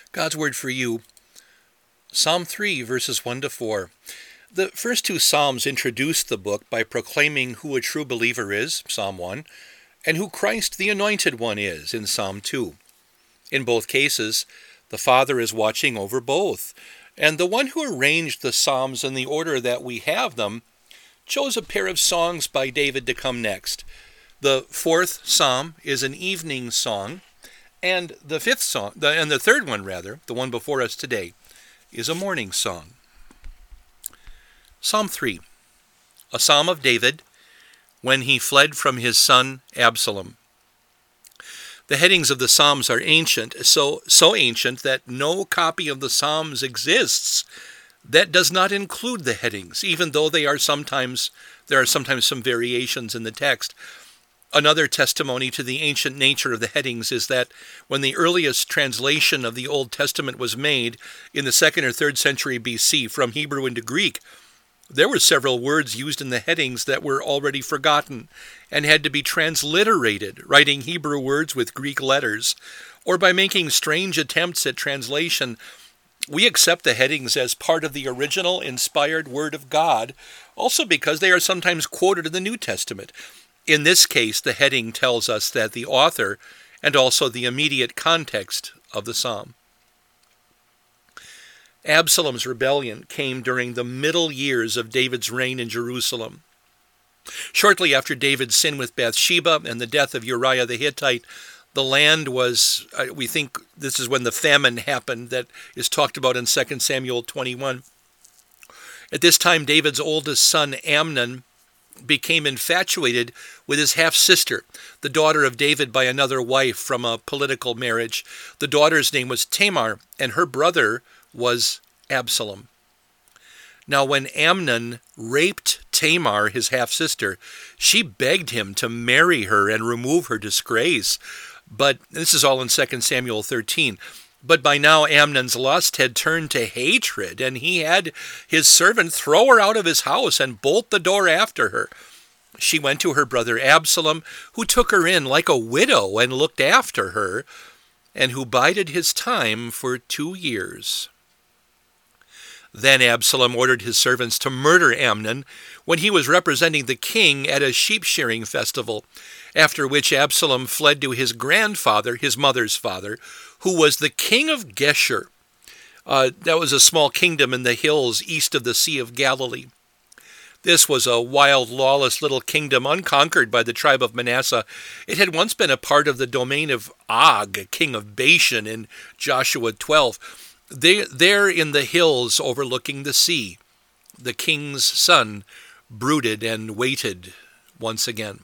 God's Word for you, Psalm 3, verses 1 to 4. The first two Psalms introduce the book by proclaiming who a true believer is, Psalm 1, and who Christ the Anointed One is, in Psalm 2. In both cases, the Father is watching over both, and the one who arranged the Psalms in the order that we have them chose a pair of songs by David to come next. The fourth Psalm is an evening song, and the third one, the one before us today, is a morning song. Psalm 3, a psalm of David when he fled from his son Absalom. The headings of the Psalms are ancient, so ancient that no copy of the Psalms exists that does not include the headings, even though there are sometimes some variations in the text. Another testimony to the ancient nature of the headings is that when the earliest translation of the Old Testament was made in the 2nd or 3rd century BC from Hebrew into Greek, there were several words used in the headings that were already forgotten and had to be transliterated, writing Hebrew words with Greek letters, or by making strange attempts at translation. We accept the headings as part of the original inspired Word of God, also because they are sometimes quoted in the New Testament. In this case, the heading tells us that the author and also the immediate context of the psalm. Absalom's rebellion came during the middle years of David's reign in Jerusalem. Shortly after David's sin with Bathsheba and the death of Uriah the Hittite, the land was, we think this is when the famine happened that is talked about in 2 Samuel 21. At this time, David's oldest son, Amnon, became infatuated with his half-sister, the daughter of David by another wife from a political marriage. The daughter's name was Tamar, and her brother was Absalom. Now, when Amnon raped Tamar, his half-sister, she begged him to marry her and remove her disgrace. But this is all in 2 Samuel 13. But by now Amnon's lust had turned to hatred, and he had his servant throw her out of his house and bolt the door after her. She went to her brother Absalom, who took her in like a widow and looked after her, and who bided his time for 2 years. Then Absalom ordered his servants to murder Amnon when he was representing the king at a sheep-shearing festival, after which Absalom fled to his grandfather, his mother's father, who was the king of Geshur. That was a small kingdom in the hills east of the Sea of Galilee. This was a wild, lawless little kingdom unconquered by the tribe of Manasseh. It had once been a part of the domain of Og, king of Bashan, in Joshua 12. There in the hills overlooking the sea, the king's son brooded and waited once again.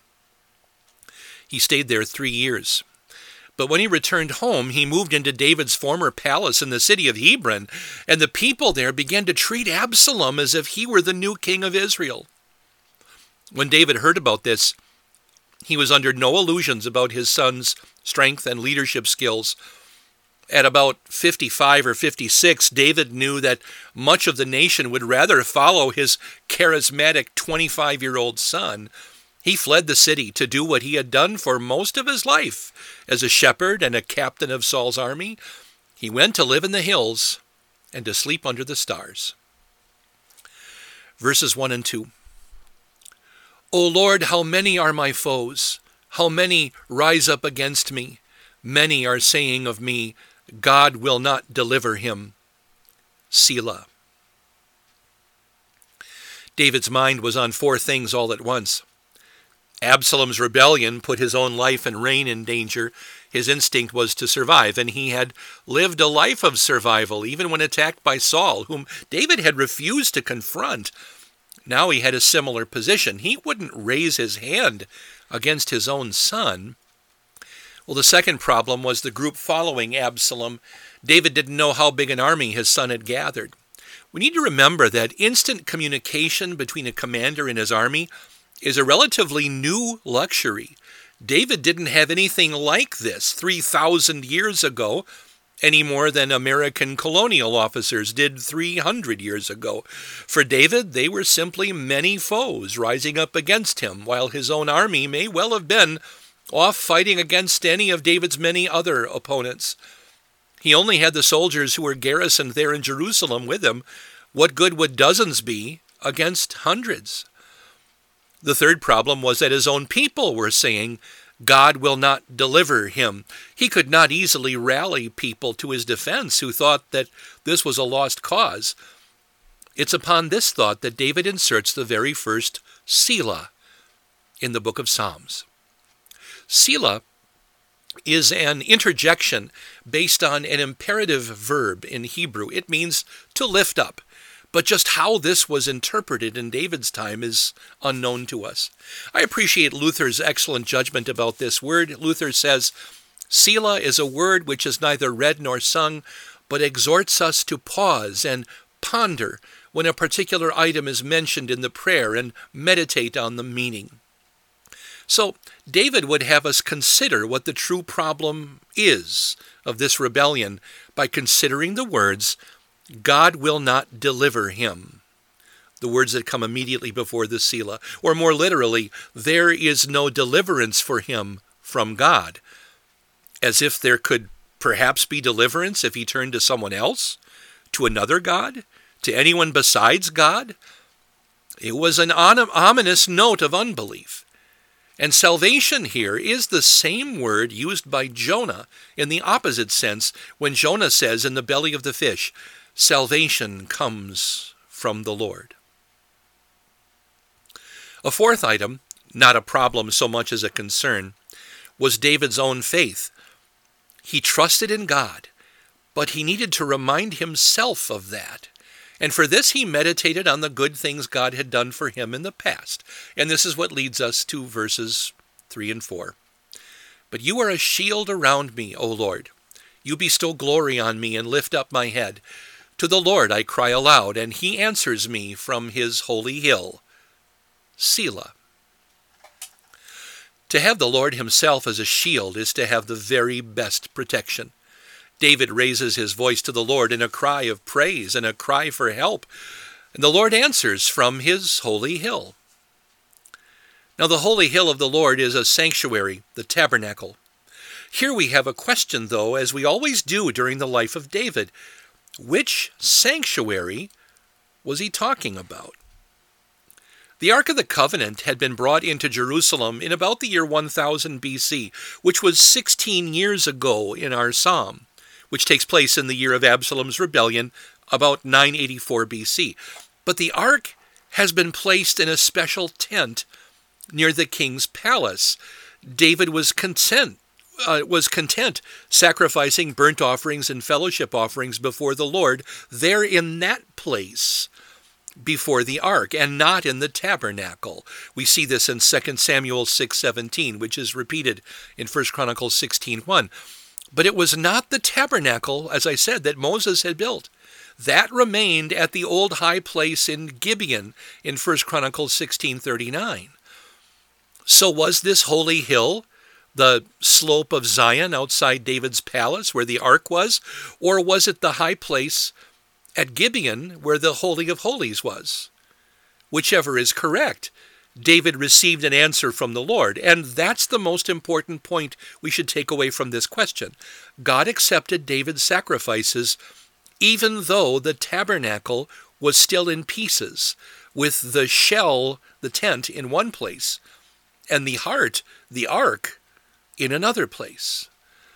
He stayed there 3 years. But when he returned home, he moved into David's former palace in the city of Hebron, and the people there began to treat Absalom as if he were the new king of Israel. When David heard about this, he was under no illusions about his son's strength and leadership skills. At about 55 or 56, David knew that much of the nation would rather follow his charismatic 25-year-old son. He fled the city to do what he had done for most of his life as a shepherd and a captain of Saul's army. He went to live in the hills and to sleep under the stars. Verses 1 and 2. O Lord, how many are my foes? How many rise up against me? Many are saying of me, God will not deliver him. Selah. David's mind was on 4 things all at once. Absalom's rebellion put his own life and reign in danger. His instinct was to survive, and he had lived a life of survival, even when attacked by Saul, whom David had refused to confront. Now he had a similar position. He wouldn't raise his hand against his own son. Well, the second problem was the group following Absalom. David didn't know how big an army his son had gathered. We need to remember that instant communication between a commander and his army is a relatively new luxury. David didn't have anything like this 3,000 years ago, any more than American colonial officers did 300 years ago. For David, they were simply many foes rising up against him, while his own army may well have been off fighting against any of David's many other opponents. He only had the soldiers who were garrisoned there in Jerusalem with him. What good would dozens be against hundreds? The third problem was that his own people were saying, God will not deliver him. He could not easily rally people to his defense who thought that this was a lost cause. It's upon this thought that David inserts the very first Selah in the book of Psalms. Selah is an interjection based on an imperative verb in Hebrew. It means to lift up. But just how this was interpreted in David's time is unknown to us. I appreciate Luther's excellent judgment about this word. Luther says, Selah is a word which is neither read nor sung, but exhorts us to pause and ponder when a particular item is mentioned in the prayer and meditate on the meaning. So David would have us consider what the true problem is of this rebellion by considering the words, God will not deliver him. The words that come immediately before the Selah. Or more literally, there is no deliverance for him from God. As if there could perhaps be deliverance if he turned to someone else, to another God, to anyone besides God. It was an ominous note of unbelief. And salvation here is the same word used by Jonah in the opposite sense when Jonah says in the belly of the fish, salvation comes from the Lord. A fourth item, not a problem so much as a concern, was David's own faith. He trusted in God, but he needed to remind himself of that. And for this he meditated on the good things God had done for him in the past. And this is what leads us to verses 3 and 4. But you are a shield around me, O Lord. You bestow glory on me and lift up my head. To the Lord I cry aloud, and he answers me from his holy hill. Selah. To have the Lord himself as a shield is to have the very best protection. David raises his voice to the Lord in a cry of praise and a cry for help, and the Lord answers from his holy hill. Now the holy hill of the Lord is a sanctuary, the tabernacle. Here we have a question, though, as we always do during the life of David. Which sanctuary was he talking about? The Ark of the Covenant had been brought into Jerusalem in about the year 1000 BC, which was 16 years ago in our psalm, which takes place in the year of Absalom's rebellion, about 984 BC. But the ark has been placed in a special tent near the king's palace. David was content sacrificing burnt offerings and fellowship offerings before the Lord there in that place before the ark, and not in the tabernacle. We see this in 2 Samuel 6:17, which is repeated in 1 Chronicles 16:1. But it was not the tabernacle, as I said, that Moses had built. That remained at the old high place in Gibeon in 1 Chronicles 16:39. So was this holy hill the slope of Zion outside David's palace where the ark was, or was it the high place at Gibeon where the Holy of Holies was? Whichever is correct, David received an answer from the Lord, and that's the most important point we should take away from this question. God accepted David's sacrifices even though the tabernacle was still in pieces, with the shell, the tent, in one place, and the heart, the ark, in another place.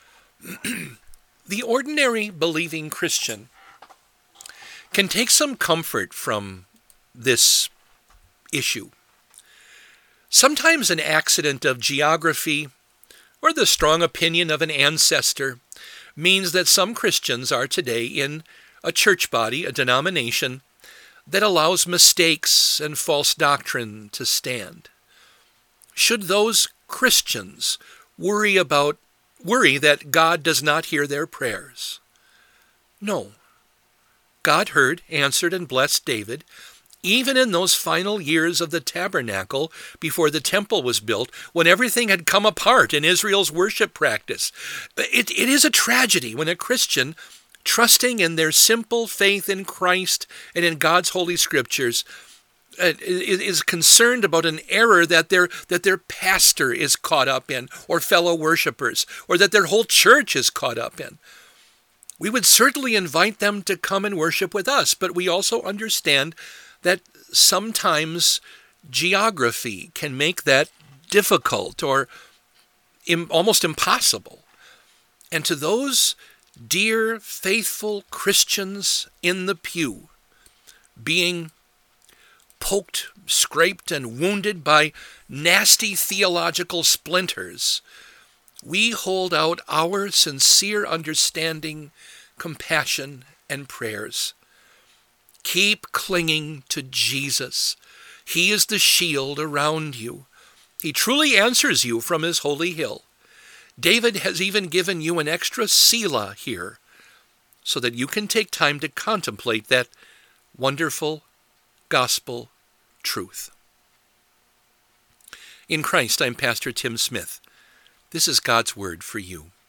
The ordinary believing Christian can take some comfort from this issue. Sometimes an accident of geography or the strong opinion of an ancestor means that some Christians are today in a church body, a denomination, that allows mistakes and false doctrine to stand. Should those Christians worry that God does not hear their prayers? No. God heard, answered, and blessed David, even in those final years of the tabernacle before the temple was built, when everything had come apart in Israel's worship practice. It is a tragedy when a Christian, trusting in their simple faith in Christ and in God's holy scriptures, is concerned about an error that their pastor is caught up in, or fellow worshipers, or that their whole church is caught up in. we would certainly invite them to come and worship with us, but we also understand that sometimes geography can make that difficult or almost impossible. And to those dear, faithful Christians in the pew, being poked, scraped, and wounded by nasty theological splinters, we hold out our sincere understanding, compassion, and prayers. Keep clinging to Jesus. He is the shield around you. He truly answers you from his holy hill. David has even given you an extra Selah here, so that you can take time to contemplate that wonderful gospel truth. In Christ, I'm Pastor Tim Smith. This is God's Word for you.